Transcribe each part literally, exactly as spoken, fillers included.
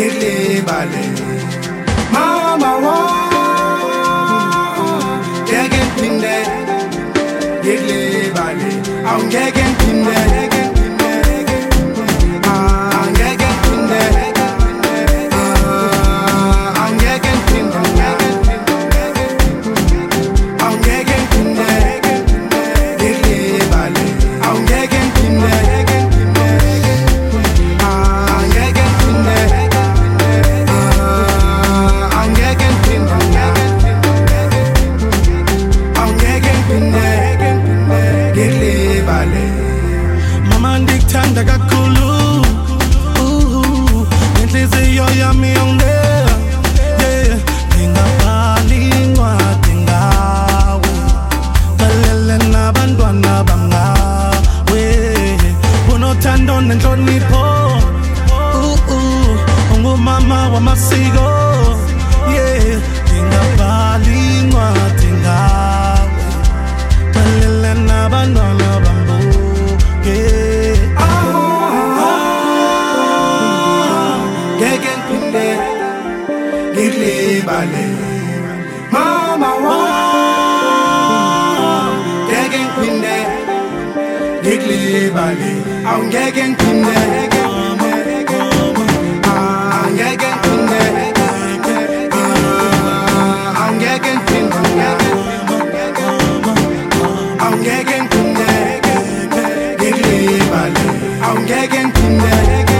ngikulibale mama wa ngeke ngiphinde ngikulibale awungeke ngiphinde Mama ndikuthanda kakhulu inhliziyo yami yongena yeah ngingabhali incwadi ngawe kalele nabantwana bangawe unothando nenhlonipho ungumama wamasiko yeah ngingabhali incwadi ngawe kalele nabantwana ngikulibale mama wa ngeke ngiphinde ngikulibale awungeke ngiphinde angeke ngiphinde angeke ngiphinde awungeke ngiphinde ngikulibale awungeke ngiphinde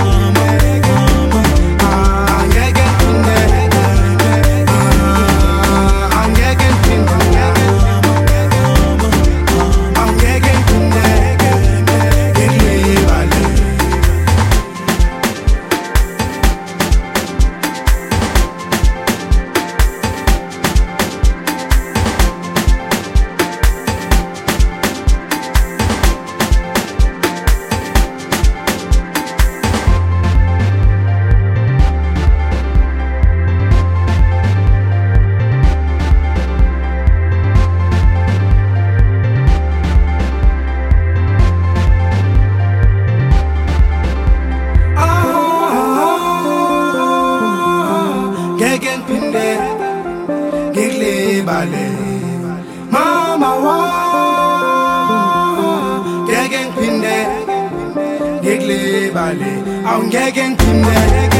ngeke ngiphinde ngikulibale mama wa ngeke ngiphinde ngikulibale awungeke ngiphinde